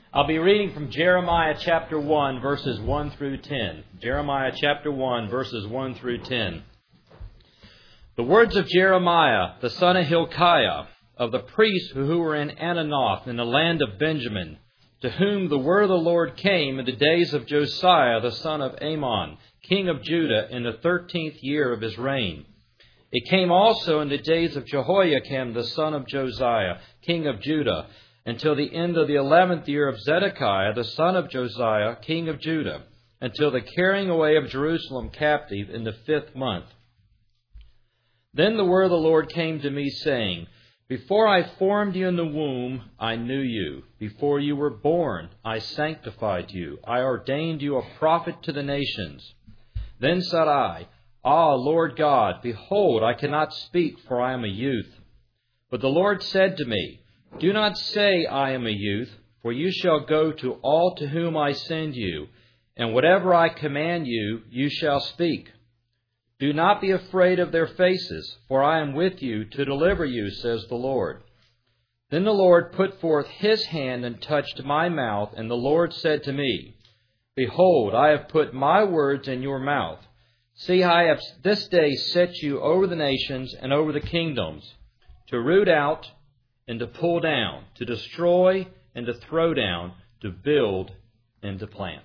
I'll be reading from Jeremiah chapter 1, verses 1 through 10. Jeremiah chapter 1, verses 1 through 10. The words of Jeremiah, the son of Hilkiah, of the priests who were in Ananoth in the land of Benjamin, to whom the word of the Lord came in the days of Josiah, the son of Amon, king of Judah, in the 13th year of his reign. It came also in the days of Jehoiakim, the son of Josiah, king of Judah, until the end of the 11th year of Zedekiah, the son of Josiah, king of Judah, until the carrying away of Jerusalem captive in the 5th month. Then the word of the Lord came to me, saying, Before I formed you in the womb, I knew you. Before you were born, I sanctified you. I ordained you a prophet to the nations. Then said I, Ah, Lord God, behold, I cannot speak, for I am a youth. But the Lord said to me, Do not say, I am a youth, for you shall go to all to whom I send you, and whatever I command you, you shall speak. Do not be afraid of their faces, for I am with you to deliver you, says the Lord. Then the Lord put forth his hand and touched my mouth, and the Lord said to me, Behold, I have put my words in your mouth. See, I have this day set you over the nations and over the kingdoms, to root out and to pull down, to destroy and to throw down, to build and to plant.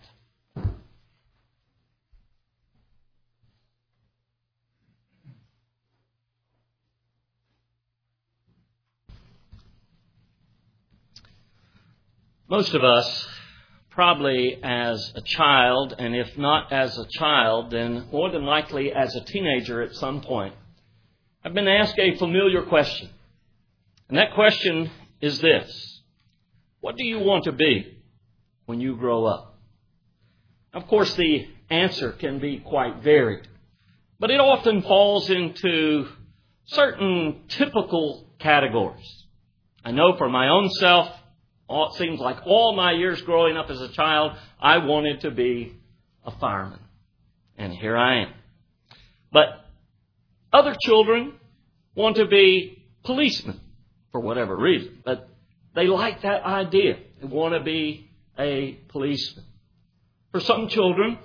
Most of us, probably as a child, and if not as a child, then more than likely as a teenager at some point, have been asked a familiar question. And that question is this: what do you want to be when you grow up? Of course, the answer can be quite varied, but it often falls into certain typical categories. I know for my own self, it seems like all my years growing up as a child, I wanted to be a fireman. And here I am. But other children want to be policemen for whatever reason. But they like that idea. They want to be a policeman. For some children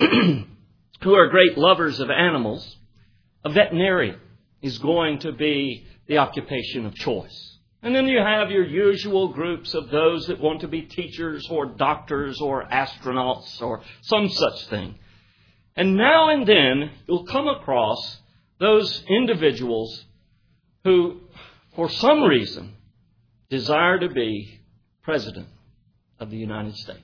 who are great lovers of animals, a veterinarian is going to be the occupation of choice. And then you have your usual groups of those that want to be teachers or doctors or astronauts or some such thing. And now and then you'll come across those individuals who, for some reason, desire to be President of the United States.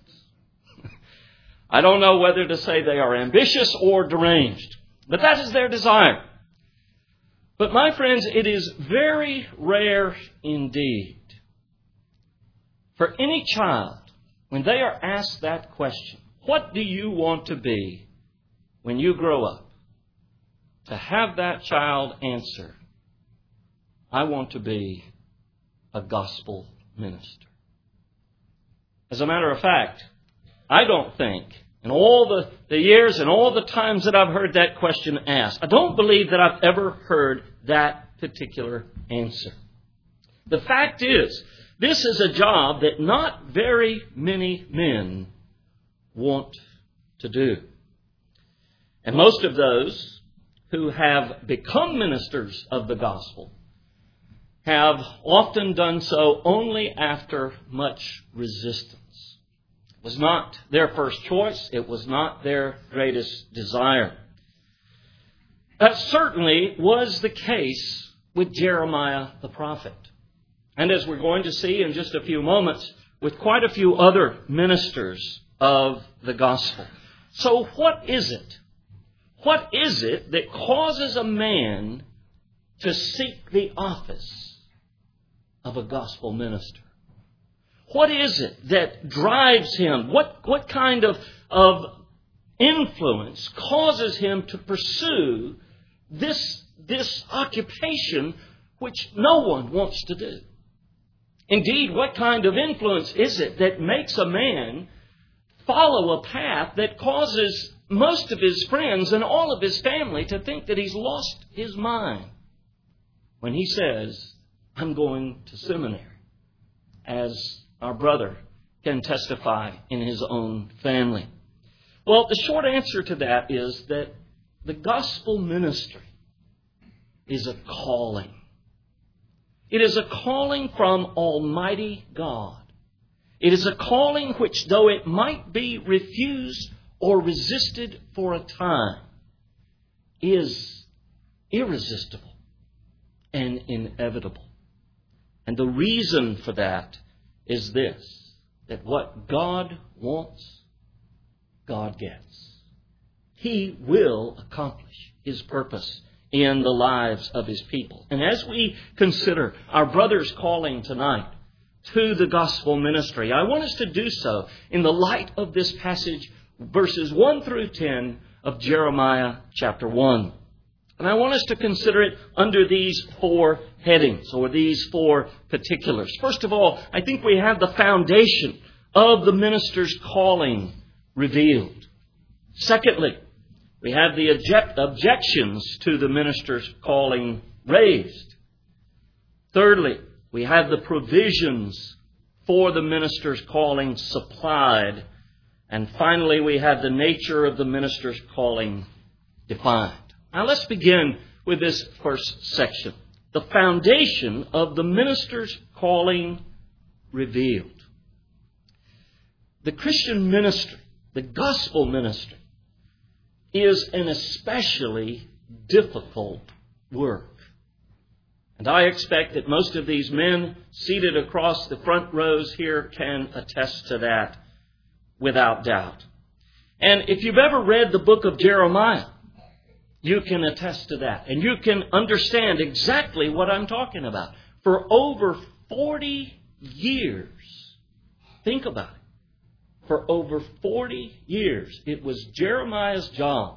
I don't know whether to say they are ambitious or deranged, but that is their desire. But my friends, it is very rare indeed for any child, when they are asked that question, what do you want to be when you grow up, to have that child answer, I want to be a gospel minister. As a matter of fact, I don't think, in all the years and all the times that I've heard that question asked, I don't believe that I've ever heard that particular answer. The fact is, this is a job that not very many men want to do. And most of those who have become ministers of the gospel have often done so only after much resistance. It was not their first choice. It was not their greatest desire. That certainly was the case with Jeremiah the prophet. And as we're going to see in just a few moments, with quite a few other ministers of the gospel. So what is it? What is it that causes a man to seek the office of a gospel minister? What is it that drives him? What kind of influence causes him to pursue this occupation which no one wants to do? Indeed, what kind of influence is it that makes a man follow a path that causes most of his friends and all of his family to think that he's lost his mind when he says, I'm going to seminary, as our brother can testify in his own family? Well, the short answer to that is that the gospel ministry is a calling. It is a calling from Almighty God. It is a calling which, though it might be refused or resisted for a time, is irresistible and inevitable. And the reason for that is this, that what God wants, God gets. He will accomplish His purpose in the lives of His people. And as we consider our brother's calling tonight to the gospel ministry, I want us to do so in the light of this passage, verses 1 through 10 of Jeremiah chapter 1. And I want us to consider it under these four headings, or these four particulars. First of all, I think we have the foundation of the minister's calling revealed. Secondly, we have the objections to the minister's calling raised. Thirdly, we have the provisions for the minister's calling supplied. And finally, we have the nature of the minister's calling defined. Now let's begin with this first section. The foundation of the minister's calling revealed. The Christian ministry, the gospel ministry, is an especially difficult work. And I expect that most of these men seated across the front rows here can attest to that without doubt. And if you've ever read the book of Jeremiah, you can attest to that. And you can understand exactly what I'm talking about. For over 40 years, think about it. For over 40 years, it was Jeremiah's job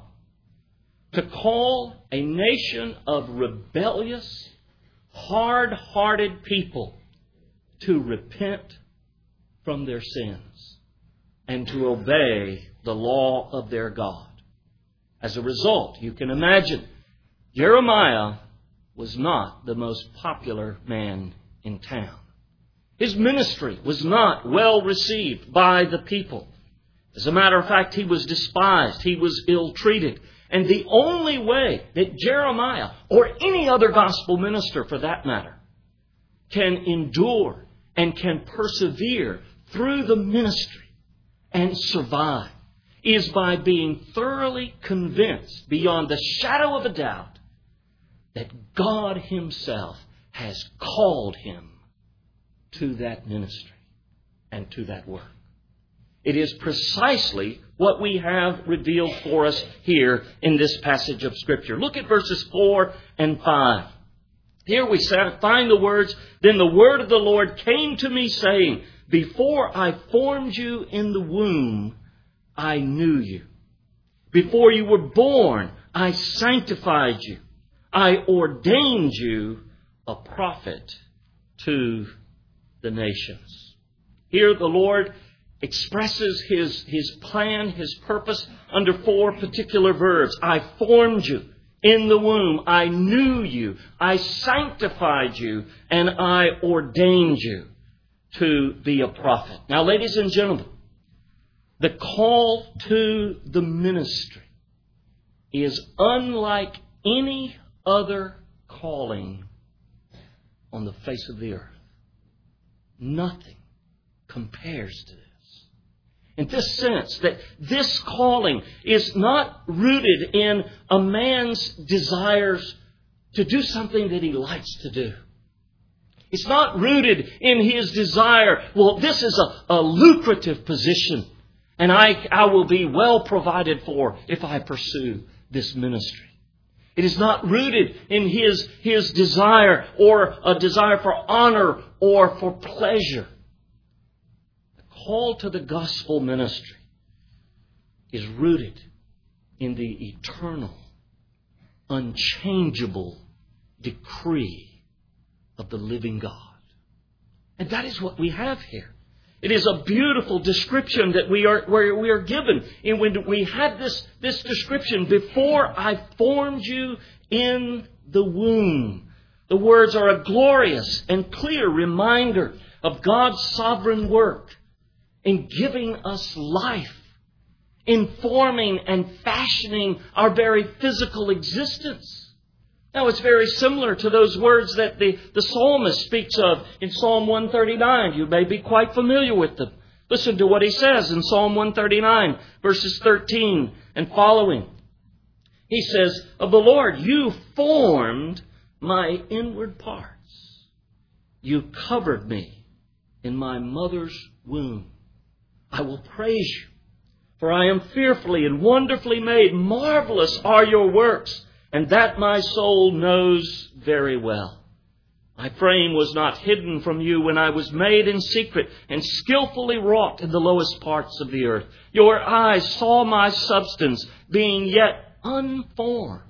to call a nation of rebellious, hard-hearted people to repent from their sins and to obey the law of their God. As a result, you can imagine, Jeremiah was not the most popular man in town. His ministry was not well received by the people. As a matter of fact, he was despised. He was ill-treated. And the only way that Jeremiah, or any other gospel minister for that matter, can endure and can persevere through the ministry and survive is by being thoroughly convinced beyond the shadow of a doubt that God Himself has called him to that ministry and to that work. It is precisely what we have revealed for us here in this passage of Scripture. Look at verses 4 and 5. Here we find the words, "Then the word of the Lord came to me, saying, Before I formed you in the womb, I knew you. Before you were born, I sanctified you. I ordained you a prophet to the nations." Here the Lord expresses His plan, His purpose under four particular verbs. I formed you in the womb. I knew you. I sanctified you. And I ordained you to be a prophet. Now, ladies and gentlemen, the call to the ministry is unlike any other calling on the face of the earth. Nothing compares to this. In this sense, that this calling is not rooted in a man's desires to do something that he likes to do. It's not rooted in his desire, well, this is a lucrative position, and I will be well provided for if I pursue this ministry. It is not rooted in his desire or a desire for honor or for pleasure. The call to the gospel ministry is rooted in the eternal, unchangeable decree of the living God. And that is what we have here. It is a beautiful description that we are given. And when we had this description, before I formed you in the womb, the words are a glorious and clear reminder of God's sovereign work in giving us life, in forming and fashioning our very physical existence. Now, it's very similar to those words that the psalmist speaks of in Psalm 139. You may be quite familiar with them. Listen to what he says in Psalm 139, verses 13 and following. He says, of the Lord, you formed my inward parts. You covered me in my mother's womb. I will praise you, for I am fearfully and wonderfully made. Marvelous are your works, and that my soul knows very well. My frame was not hidden from you when I was made in secret and skillfully wrought in the lowest parts of the earth. Your eyes saw my substance being yet unformed.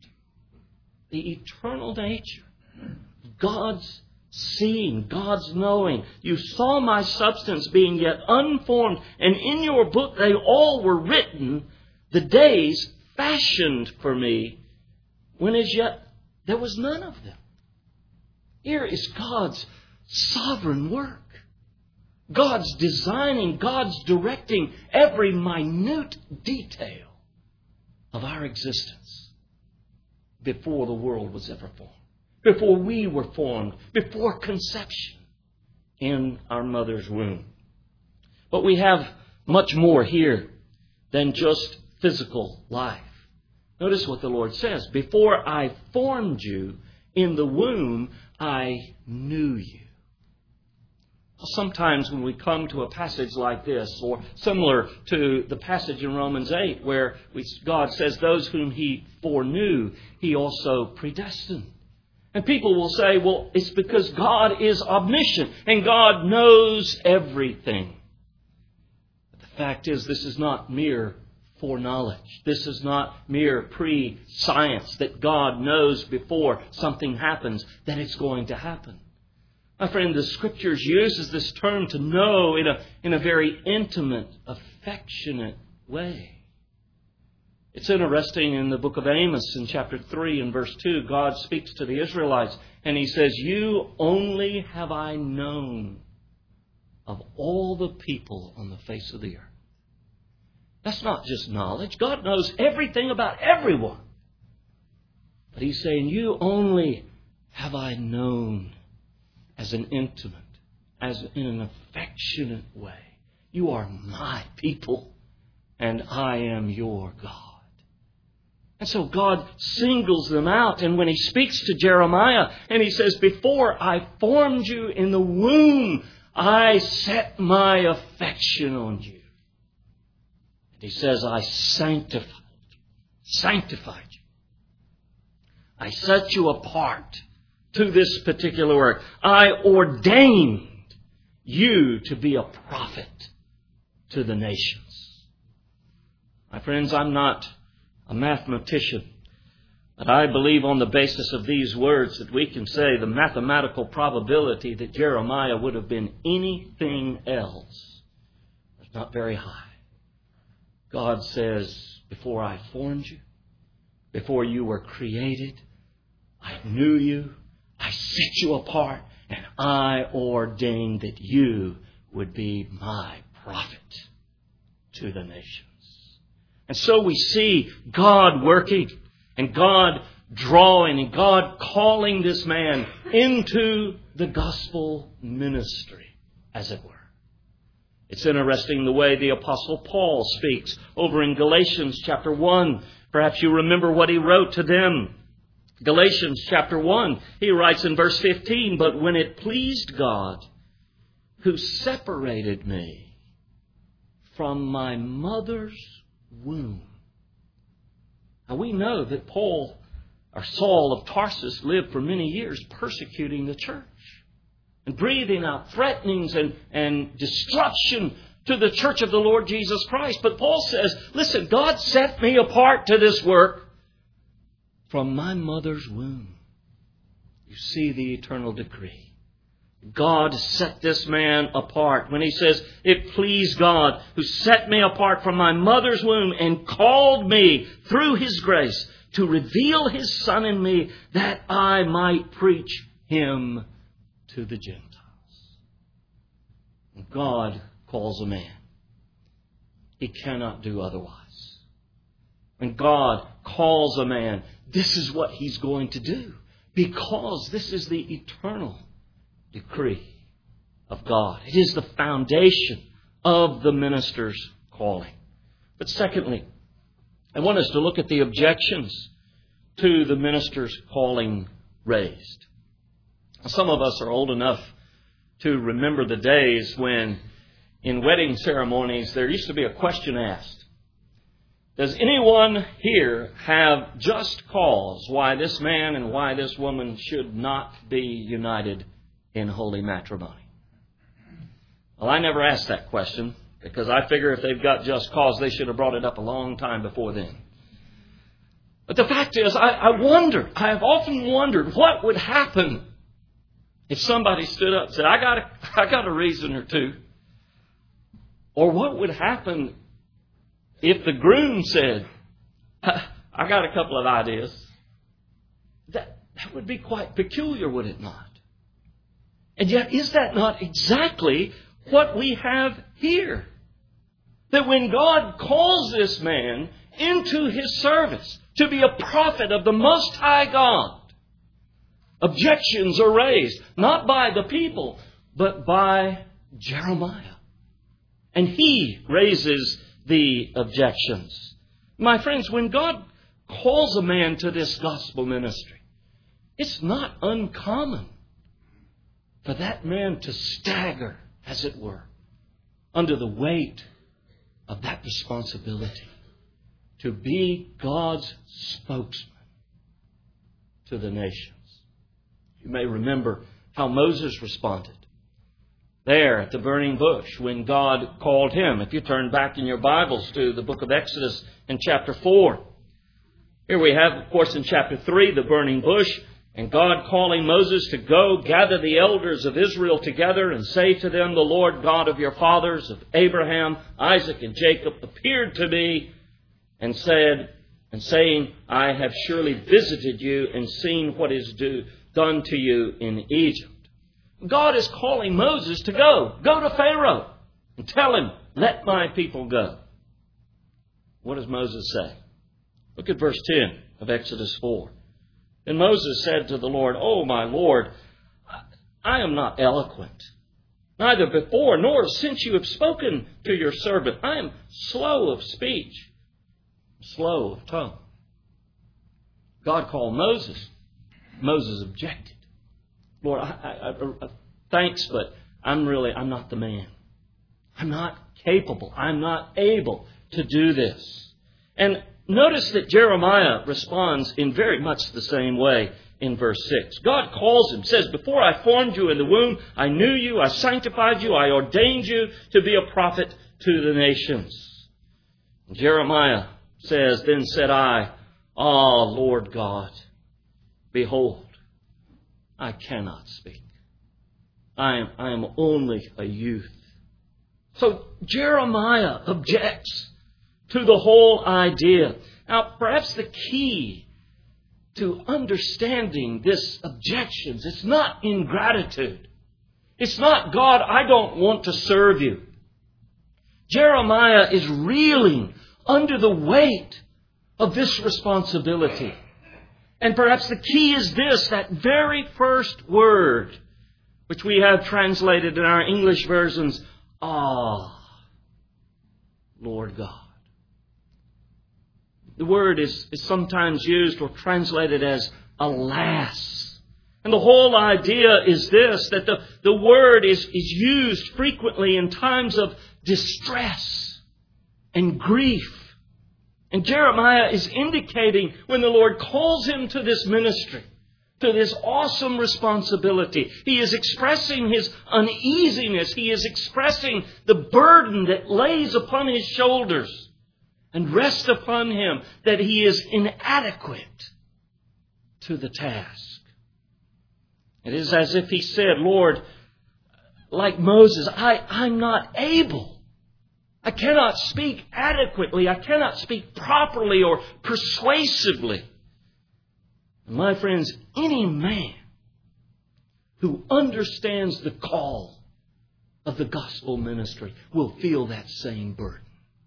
The eternal nature, God's seeing, God's knowing. You saw my substance being yet unformed, and in your book they all were written, the days fashioned for me, when as yet there was none of them. Here is God's sovereign work. God's designing, God's directing every minute detail of our existence before the world was ever formed, before we were formed, before conception in our mother's womb. But we have much more here than just physical life. Notice what the Lord says. Before I formed you in the womb, I knew you. Sometimes when we come to a passage like this, or similar to the passage in Romans 8, where God says those whom He foreknew, He also predestined. And people will say, well, it's because God is omniscient and God knows everything. But the fact is, this is not mere foreknowledge. This is not mere pre-science that God knows before something happens that it's going to happen. My friend, the Scriptures uses this term to know in a very intimate, affectionate way. It's interesting in the book of Amos in chapter 3 and verse 2, God speaks to the Israelites and He says, you only have I known of all the people on the face of the earth. That's not just knowledge. God knows everything about everyone. But He's saying, you only have I known as an intimate, as in an affectionate way. You are my people, and I am your God. And so God singles them out. And when He speaks to Jeremiah, and He says, before I formed you in the womb, I set my affection on you. He says, I sanctified you. I set you apart to this particular work. I ordained you to be a prophet to the nations. My friends, I'm not a mathematician, but I believe on the basis of these words that we can say the mathematical probability that Jeremiah would have been anything else was not very high. God says, before I formed you, before you were created, I knew you, I set you apart, and I ordained that you would be my prophet to the nations. And so we see God working, and God drawing, and God calling this man into the gospel ministry, as it were. It's interesting the way the Apostle Paul speaks over in Galatians chapter 1. Perhaps you remember what he wrote to them. Galatians chapter 1, he writes in verse 15, but when it pleased God, who separated me from my mother's womb. Now we know that Paul, or Saul of Tarsus, lived for many years persecuting the church and breathing out threatenings and destruction to the church of the Lord Jesus Christ. But Paul says, listen, God set me apart to this work from my mother's womb. You see the eternal decree. God set this man apart. When he says, it pleased God who set me apart from my mother's womb and called me through His grace to reveal His Son in me that I might preach Him to the Gentiles. God calls a man, He cannot do otherwise. When God calls a man, this is what He's going to do, because this is the eternal decree of God. It is the foundation of the minister's calling. But secondly, I want us to look at the objections to the minister's calling raised. Some of us are old enough to remember the days when in wedding ceremonies there used to be a question asked. Does anyone here have just cause why this man and why this woman should not be united in holy matrimony? Well, I never asked that question because I figure if they've got just cause, they should have brought it up a long time before then. But the fact is, I have often wondered what would happen if somebody stood up and said, I got a reason or two. Or what would happen if the groom said, I got a couple of ideas. That would be quite peculiar, would it not? And yet, is that not exactly what we have here? That when God calls this man into His service to be a prophet of the Most High God, objections are raised, not by the people, but by Jeremiah. And he raises the objections. My friends, when God calls a man to this gospel ministry, it's not uncommon for that man to stagger, as it were, under the weight of that responsibility to be God's spokesman to the nations. You may remember how Moses responded there at the burning bush when God called him. If you turn back in your Bibles to the book of Exodus in chapter 4. Here we have, of course, in chapter 3, the burning bush, and God calling Moses to go gather the elders of Israel together and say to them, the Lord God of your fathers, of Abraham, Isaac, and Jacob, appeared to me and saying, I have surely visited you and seen what is done to you in Egypt. God is calling Moses to go. Go to Pharaoh and tell him, let my people go. What does Moses say? Look at verse 10 of Exodus 4. Then Moses said to the Lord, O my Lord, I am not eloquent, neither before nor since you have spoken to your servant. I am slow of speech, slow of tongue. God called Moses. Moses objected. Lord, thanks, but I'm not the man. I'm not capable. I'm not able to do this. And notice that Jeremiah responds in very much the same way in verse 6. God calls him, says, before I formed you in the womb, I knew you, I sanctified you, I ordained you to be a prophet to the nations. And Jeremiah says, then said I, Lord God, behold, I cannot speak. I am only a youth. So Jeremiah objects to the whole idea. Now, perhaps the key to understanding this objections, it's not ingratitude. It's not, God, I don't want to serve you. Jeremiah is reeling under the weight of this responsibility. And perhaps the key is this, that very first word, which we have translated in our English versions, Lord God. The word is sometimes used or translated as alas. And the whole idea is this, that the word is used frequently in times of distress and grief. And Jeremiah is indicating when the Lord calls him to this ministry, to this awesome responsibility, he is expressing his uneasiness. He is expressing the burden that lays upon his shoulders and rests upon him, that he is inadequate to the task. It is as if he said, Lord, like Moses, I'm not able. I cannot speak adequately. I cannot speak properly or persuasively. My friends, any man who understands the call of the gospel ministry will feel that same burden.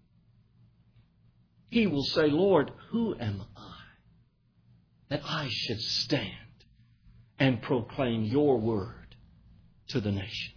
He will say, Lord, who am I that I should stand and proclaim your word to the nations?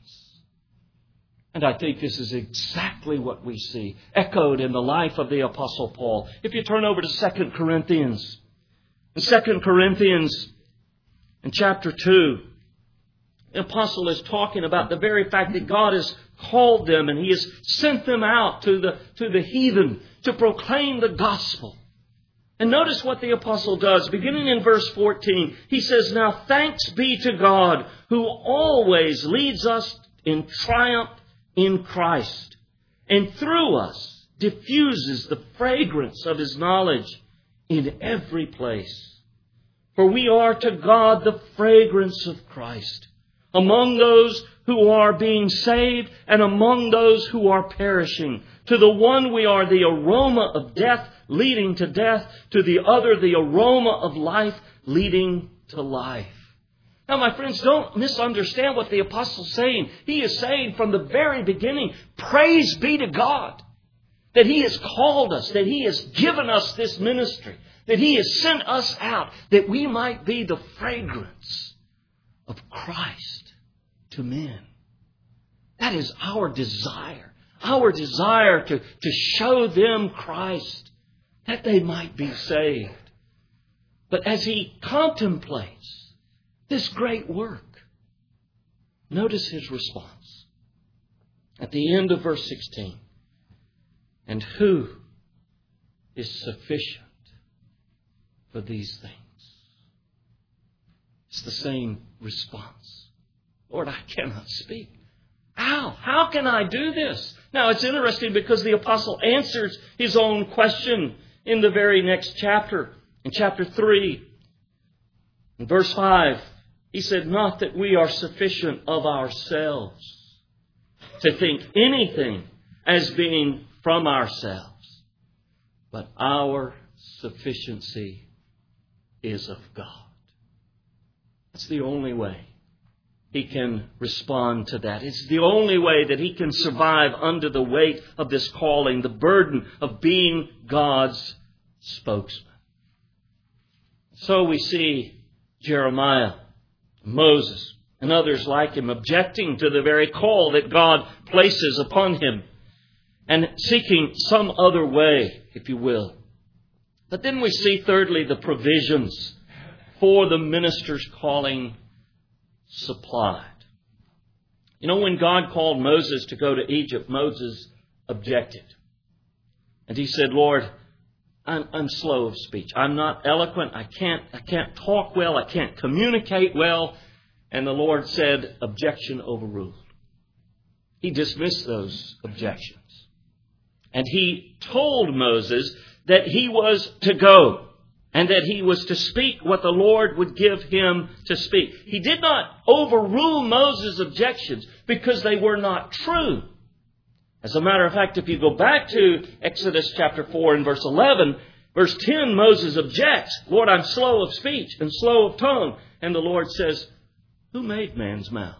And I think this is exactly what we see echoed in the life of the Apostle Paul. If you turn over to 2 Corinthians, in 2 Corinthians in chapter 2, the Apostle is talking about the very fact that God has called them and He has sent them out to the heathen to proclaim the gospel. And notice what the Apostle does. Beginning in verse 14, he says, Now thanks be to God who always leads us in triumph in Christ, and through us diffuses the fragrance of His knowledge in every place. For we are to God the fragrance of Christ among those who are being saved and among those who are perishing. To the one we are the aroma of death leading to death, to the other the aroma of life leading to life. Now, my friends, don't misunderstand what the Apostle's saying. He is saying from the very beginning, praise be to God that He has called us, that He has given us this ministry, that He has sent us out, that we might be the fragrance of Christ to men. That is our desire to show them Christ, that they might be saved. But as he contemplates this great work, notice his response. At the end of verse 16, and who is sufficient for these things? It's the same response. Lord, I cannot speak. How can I do this? Now, it's interesting because the apostle answers his own question in the very next chapter. In chapter 3, in verse 5, he said, Not that we are sufficient of ourselves to think anything as being from ourselves, but our sufficiency is of God. That's the only way he can respond to that. It's the only way that he can survive under the weight of this calling, the burden of being God's spokesman. So we see Jeremiah, Moses, and others like him objecting to the very call that God places upon him and seeking some other way, if you will. But then we see, thirdly, the provisions for the minister's calling supplied. You know, when God called Moses to go to Egypt, Moses objected. And he said, Lord, I'm slow of speech. I'm not eloquent. I can't talk well. I can't communicate well. And the Lord said, objection overruled. He dismissed those objections. And he told Moses that he was to go and that he was to speak what the Lord would give him to speak. He did not overrule Moses' objections because they were not true. As a matter of fact, if you go back to Exodus chapter 4 and verse 11, verse 10, Moses objects, Lord, I'm slow of speech and slow of tongue. And the Lord says, who made man's mouth?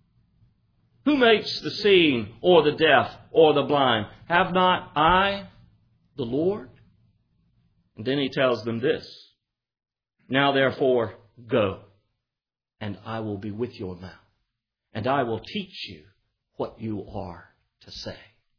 Who makes the seeing or the deaf or the blind? Have not I, the Lord? And then he tells them this, now therefore go, and I will be with your mouth, and I will teach you what you are to say.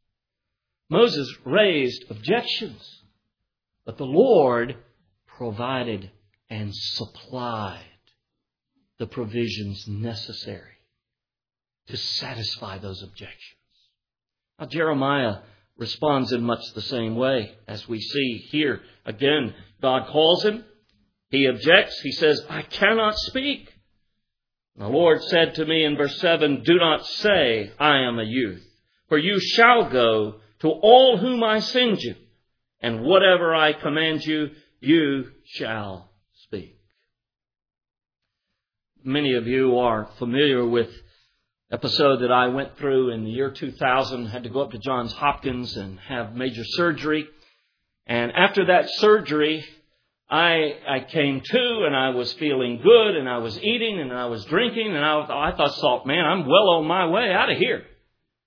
Moses raised objections, but the Lord provided and supplied the provisions necessary to satisfy those objections. Now, Jeremiah responds in much the same way as we see here. Again, God calls him. He objects. He says, I cannot speak. And the Lord said to me in verse 7, do not say, I am a youth, for you shall go to all whom I send you, and whatever I command you, you shall speak. Many of you are familiar with episode that I went through in the year 2000. Had to go up to Johns Hopkins and have major surgery. And after that surgery, I came to and I was feeling good and I was eating and I was drinking and I thought, man, I'm well on my way out of here.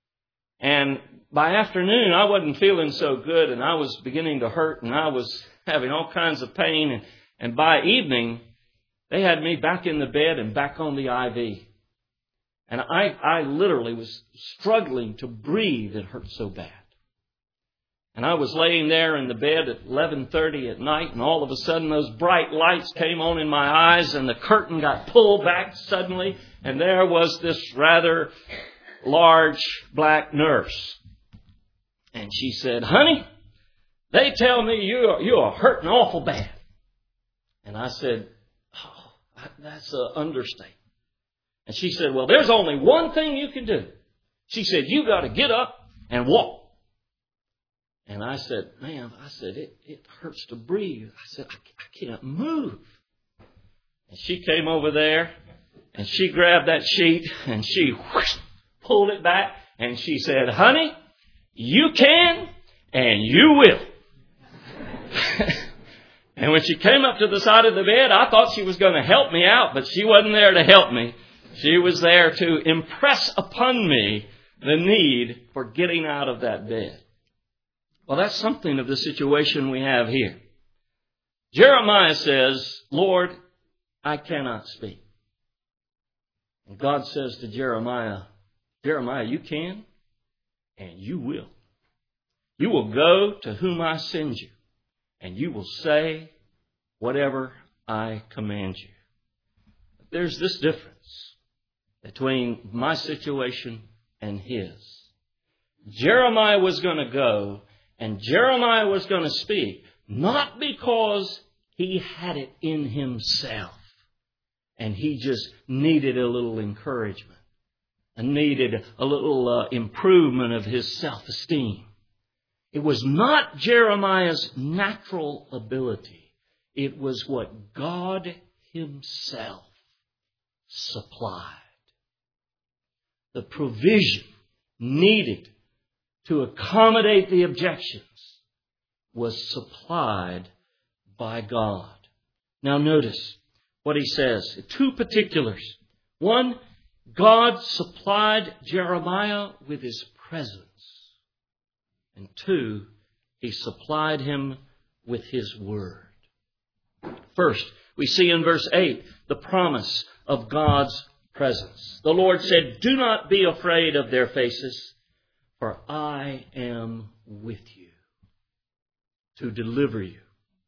And by afternoon, I wasn't feeling so good, and I was beginning to hurt, and I was having all kinds of pain. And by evening, they had me back in the bed and back on the IV. And I literally was struggling to breathe. It hurt so bad. And I was laying there in the bed at 11:30 at night, and all of a sudden those bright lights came on in my eyes, and the curtain got pulled back suddenly, and there was this rather large black nurse. And she said, "Honey, they tell me you are hurting awful bad." And I said, "Oh, that's an understatement." And she said, "Well, there's only one thing you can do." She said, "You got to get up and walk." And I said, "Ma'am," I said, it hurts to breathe. I said, I can't move." And she came over there, and she grabbed that sheet, and she pulled it back, and she said, "Honey, you can, and you will." And when she came up to the side of the bed, I thought she was going to help me out, but she wasn't there to help me. She was there to impress upon me the need for getting out of that bed. Well, that's something of the situation we have here. Jeremiah says, "Lord, I cannot speak." And God says to Jeremiah, "Jeremiah, you can, and you will. You will go to whom I send you, and you will say whatever I command you." But there's this difference between my situation and his. Jeremiah was going to go, and Jeremiah was going to speak, not because he had it in himself and he just needed a little encouragement and needed a little improvement of his self-esteem. It was not Jeremiah's natural ability. It was what God himself supplied. The provision needed to accommodate the objections was supplied by God. Now notice what he says. Two particulars. One, God supplied Jeremiah with his presence. And two, he supplied him with his word. First, we see in verse 8 the promise of God's presence. The Lord said, "Do not be afraid of their faces, for I am with you to deliver you,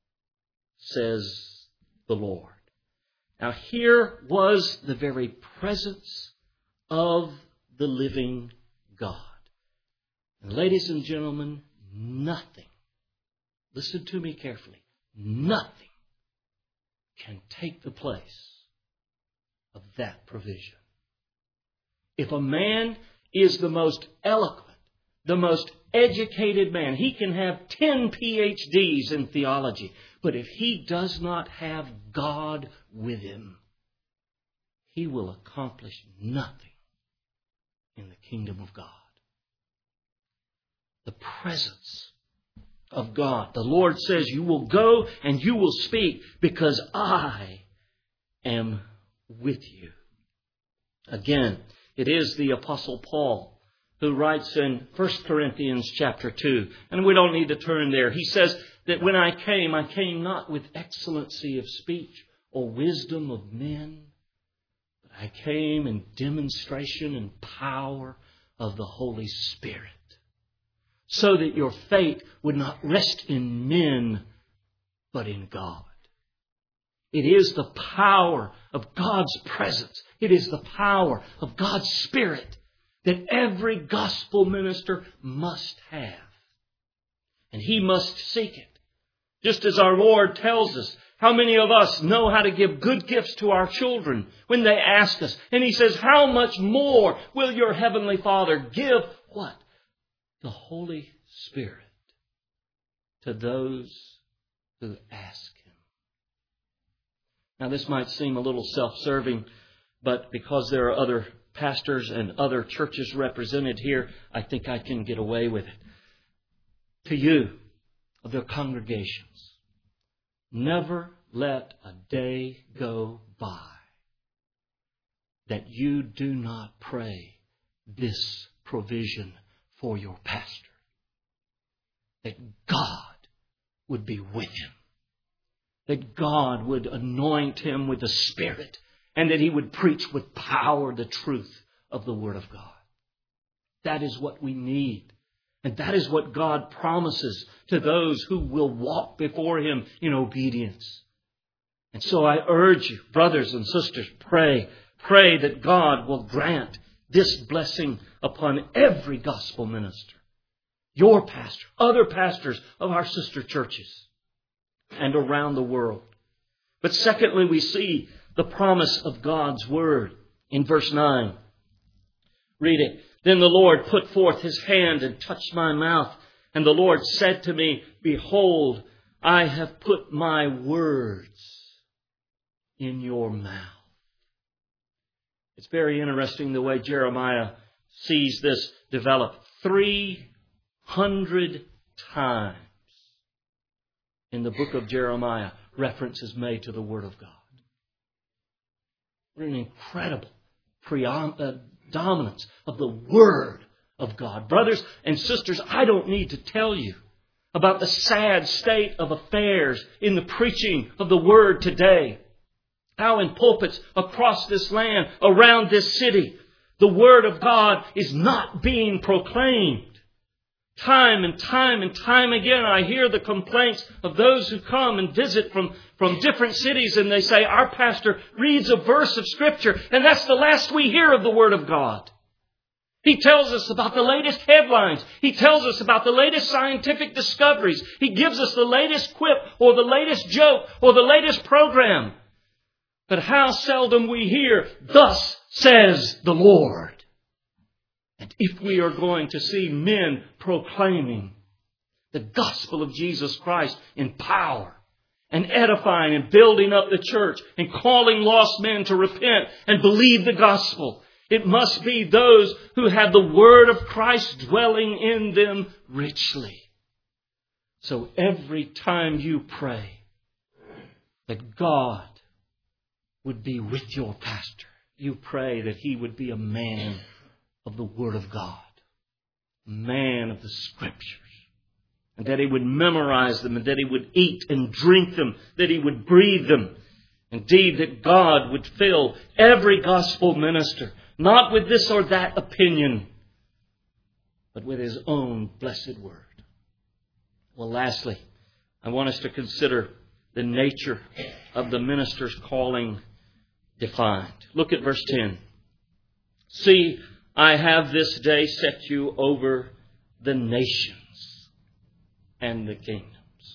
says the Lord." Now here was the very presence of the living God. And ladies and gentlemen, nothing, listen to me carefully, nothing can take the place of that provision. If a man is the most eloquent, the most educated man, he can have 10 PhDs in theology, but if he does not have God with him, he will accomplish nothing in the kingdom of God. The presence of God. The Lord says, "You will go and you will speak because I am with you." Again, it is the Apostle Paul who writes in 1 Corinthians chapter 2, and we don't need to turn there. He says that when I came not with excellency of speech or wisdom of men, but I came in demonstration and power of the Holy Spirit, so that your faith would not rest in men, but in God. It is the power of God's presence. It is the power of God's Spirit that every gospel minister must have. And he must seek it. Just as our Lord tells us, how many of us know how to give good gifts to our children when they ask us? And he says, how much more will your Heavenly Father give what? The Holy Spirit to those who ask Him. Now this might seem a little self-serving, but because there are other pastors and other churches represented here, I think I can get away with it. To you, of the congregations, never let a day go by that you do not pray this provision for your pastor. That God would be with him. That God would anoint him with the Spirit. And that he would preach with power the truth of the Word of God. That is what we need. And that is what God promises to those who will walk before him in obedience. And so I urge you, brothers and sisters, pray. Pray that God will grant this blessing upon every gospel minister. Your pastor, other pastors of our sister churches, and around the world. But secondly, we see the promise of God's Word in verse 9. Read it. Then the Lord put forth his hand and touched my mouth. And the Lord said to me, Behold, I have put my words in your mouth. It's very interesting the way Jeremiah sees this develop. 300 times in the book of Jeremiah, reference is made to the Word of God. What an incredible dominance of the Word of God. Brothers and sisters, I don't need to tell you about the sad state of affairs in the preaching of the Word today. How in pulpits across this land, around this city, the Word of God is not being proclaimed. Time and time and time again, I hear the complaints of those who come and visit from different cities, and they say, our pastor reads a verse of Scripture, and that's the last we hear of the Word of God. He tells us about the latest headlines. He tells us about the latest scientific discoveries. He gives us the latest quip or the latest joke or the latest program. But how seldom we hear, thus says the Lord. And if we are going to see men proclaiming the gospel of Jesus Christ in power and edifying and building up the church and calling lost men to repent and believe the gospel, it must be those who have the Word of Christ dwelling in them richly. So every time you pray that God would be with your pastor, you pray that he would be a man of the Word of God, a man of the Scriptures, and that he would memorize them, and that he would eat and drink them, that he would breathe them. Indeed, that God would fill every gospel minister, not with this or that opinion, but with his own blessed Word. Well, lastly, I want us to consider the nature of the minister's calling defined. Look at verse 10. See, I have this day set you over the nations and the kingdoms.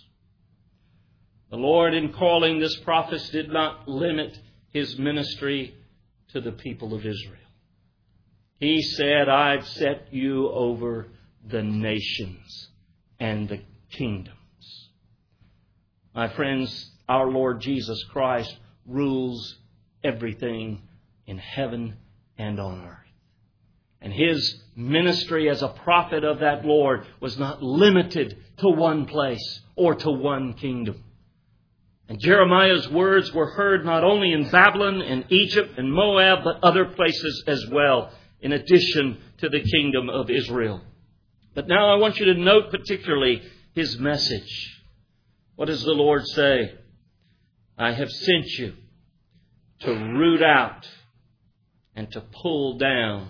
The Lord, in calling this prophet, did not limit his ministry to the people of Israel. He said, I've set you over the nations and the kingdoms. My friends, our Lord Jesus Christ rules everything in heaven and on earth. And his ministry as a prophet of that Lord was not limited to one place or to one kingdom. And Jeremiah's words were heard not only in Babylon and Egypt and Moab, but other places as well, in addition to the kingdom of Israel. But now I want you to note particularly his message. What does the Lord say? I have sent you to root out and to pull down,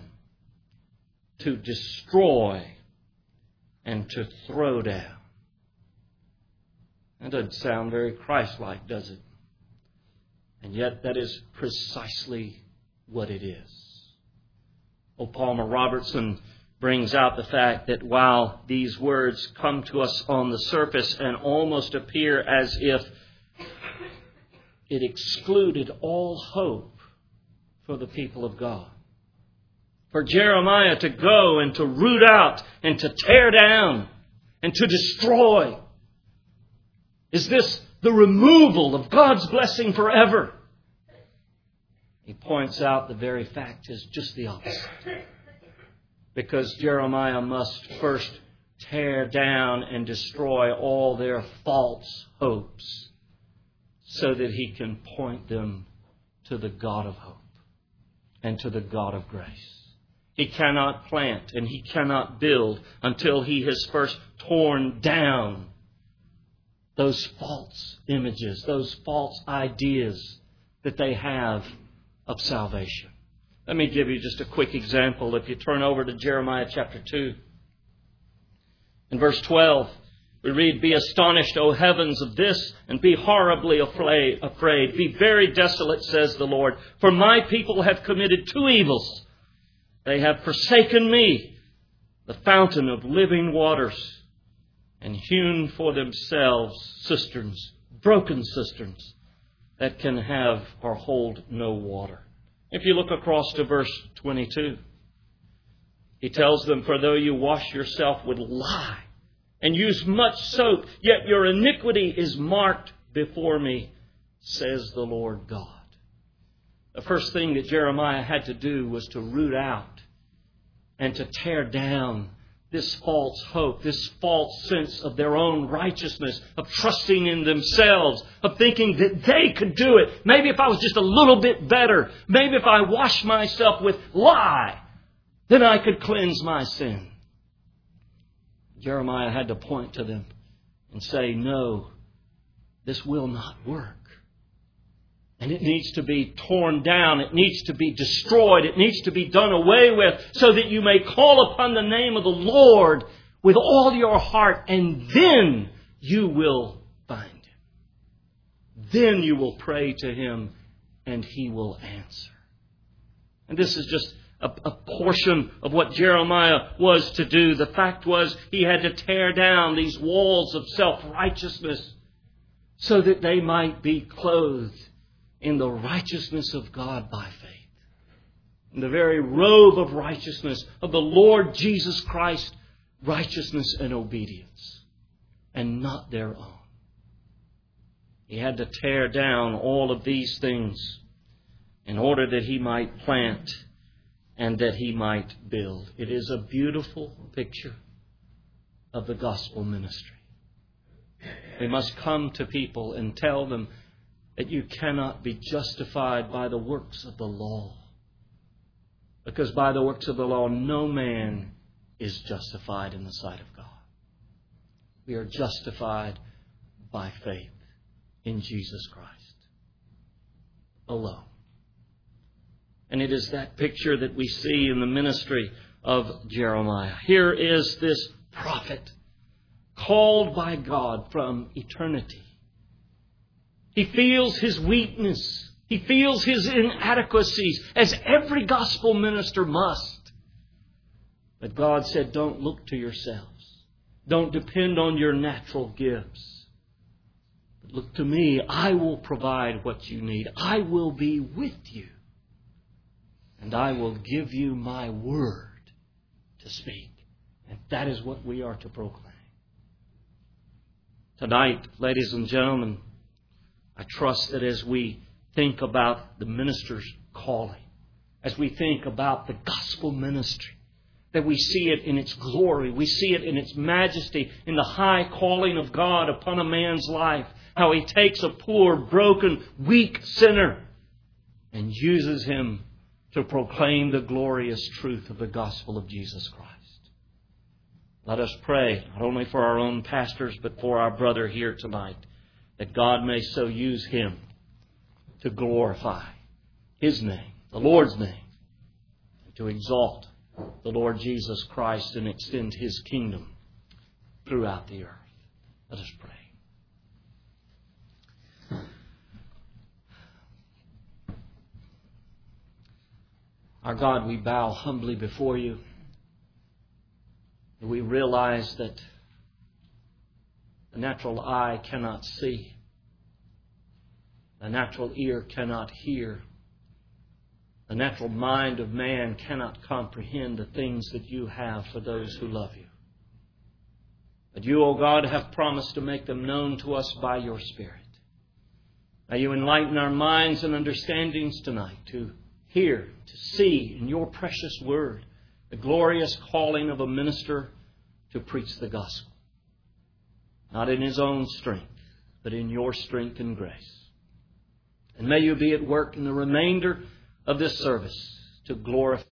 to destroy and to throw down. That doesn't sound very Christ-like, does it? And yet that is precisely what it is. O. Palmer Robertson brings out the fact that while these words come to us on the surface and almost appear as if it excluded all hope for the people of God, for Jeremiah to go and to root out and to tear down and to destroy, is this the removal of God's blessing forever? He points out the very fact is just the opposite. Because Jeremiah must first tear down and destroy all their false hopes so that he can point them to the God of hope and to the God of grace. He cannot plant and he cannot build until he has first torn down those false images, those false ideas that they have of salvation. Let me give you just a quick example. If you turn over to Jeremiah chapter 2, in verse 12, we read, "Be astonished, O heavens, of this, and be horribly afraid. Be very desolate, says the Lord, for my people have committed two evils. They have forsaken me, the fountain of living waters, and hewn for themselves cisterns, broken cisterns, that can have or hold no water." If you look across to verse 22, he tells them, "For though you wash yourself with lye, and use much soap, yet your iniquity is marked before me, says the Lord God." The first thing that Jeremiah had to do was to root out and to tear down this false hope, this false sense of their own righteousness, of trusting in themselves, of thinking that they could do it. Maybe if I was just a little bit better, maybe if I washed myself with lye, then I could cleanse my sin. Jeremiah had to point to them and say, no, this will not work. And it needs to be torn down. It needs to be destroyed. It needs to be done away with so that you may call upon the name of the Lord with all your heart, and then you will find Him. Then you will pray to Him and He will answer. And this is just a portion of what Jeremiah was to do. The fact was he had to tear down these walls of self-righteousness so that they might be clothed in the righteousness of God by faith. In the very robe of righteousness of the Lord Jesus Christ, righteousness and obedience, and not their own. He had to tear down all of these things in order that he might plant and that he might build. It is a beautiful picture of the gospel ministry. We must come to people and tell them that you cannot be justified by the works of the law. Because by the works of the law, no man is justified in the sight of God. We are justified by faith in Jesus Christ alone. And it is that picture that we see in the ministry of Jeremiah. Here is this prophet called by God from eternity. He feels his weakness. He feels his inadequacies, as every gospel minister must. But God said, don't look to yourselves. Don't depend on your natural gifts. But look to me. I will provide what you need. I will be with you. And I will give you my word to speak. And that is what we are to proclaim. Tonight, ladies and gentlemen, I trust that as we think about the minister's calling, as we think about the gospel ministry, that we see it in its glory, we see it in its majesty, in the high calling of God upon a man's life, how He takes a poor, broken, weak sinner and uses him to proclaim the glorious truth of the gospel of Jesus Christ. Let us pray, not only for our own pastors, but for our brother here tonight, that God may so use him to glorify His name, the Lord's name, and to exalt the Lord Jesus Christ and extend His kingdom throughout the earth. Let us pray. Our God, we bow humbly before You. We realize that the natural eye cannot see. The natural ear cannot hear. The natural mind of man cannot comprehend the things that You have for those who love You. But You, O God, have promised to make them known to us by Your Spirit. May You enlighten our minds and understandings tonight to hear, to see in Your precious word the glorious calling of a minister to preach the gospel. Not in his own strength, but in Your strength and grace. And may You be at work in the remainder of this service to glorify